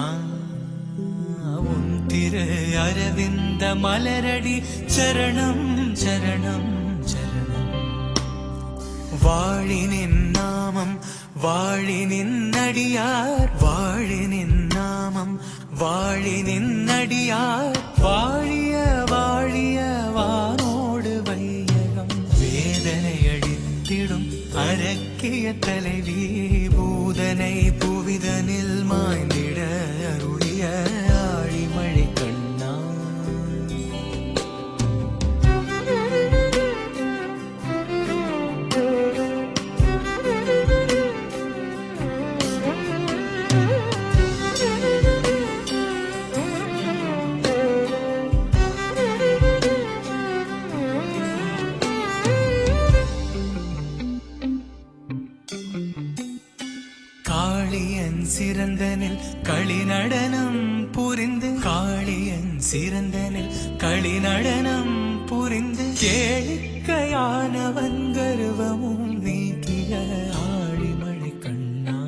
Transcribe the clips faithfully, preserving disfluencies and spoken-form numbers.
உன் திரு அரவிந்த மலரடி சரணம் சரணம் சரணம். வாழினின் நாமம் வாழினின் அடியார் வாழினின் நாமம் வாழினின் அடியார் வாழிய வாழிய வானோடு வையகம். வேதனை அடித்திடும் அரக்கிய தலைவி பூதனை புவிதனில் மாய்ந்திட அருளிய ஆழிமழை கண்ணா. காளியன் சிறந்தனில் களி நடனம் புரிந்து காளியன் சிறந்தனில் களி நடனம் புரிந்து கேளிக்கையானவன் கர்வமும் நீக்கிய ஆழிமழை கண்ணா.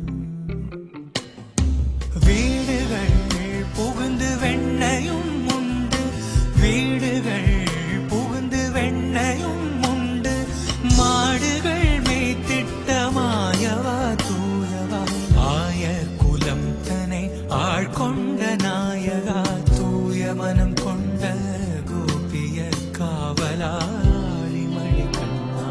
வீடுகள் புகுந்து வெண்ணையும் உண்டு வீடுகள் புகுந்து வெண்ணையும் உண்டு மாடுகள் மேய்த்திட்ட மாயவா தூயவா ஆய குலம் தனை ஆழ்கொண்ட நாயகா தூய மனம் கொண்ட கோபிய காவலா ஆழிமழை கண்ணா.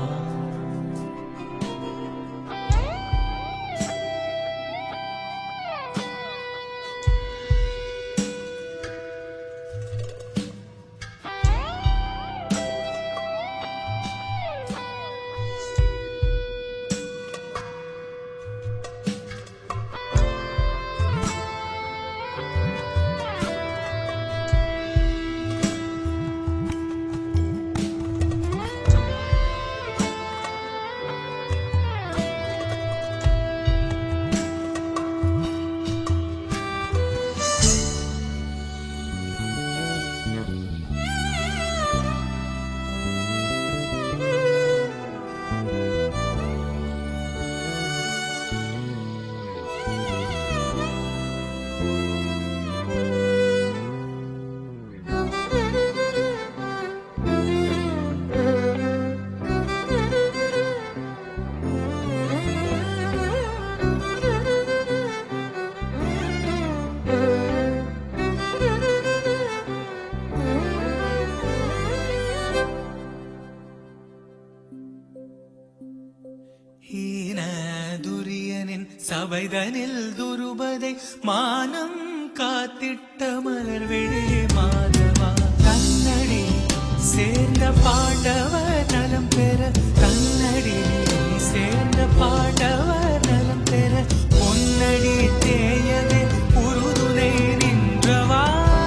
சபைதனில் துருபதை மானம் காத்திட்ட மலர்விழி மாதவா கண்ணடி சேர்ந்த பாண்டவர் நலம் பெற கண்ணடி சேர்ந்த பாண்டவர் நலம் பெற பொன்னடி தேயவே உறுதுணை நின்றவா.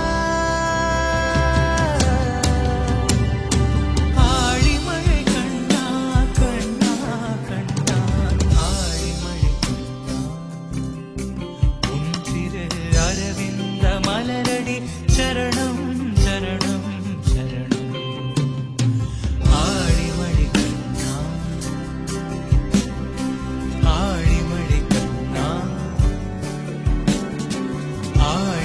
மலரடி சரணம் சரணம் சரணம். ஆழிமழை கண்ணா ஆழிமழை கண்ணா ஆழி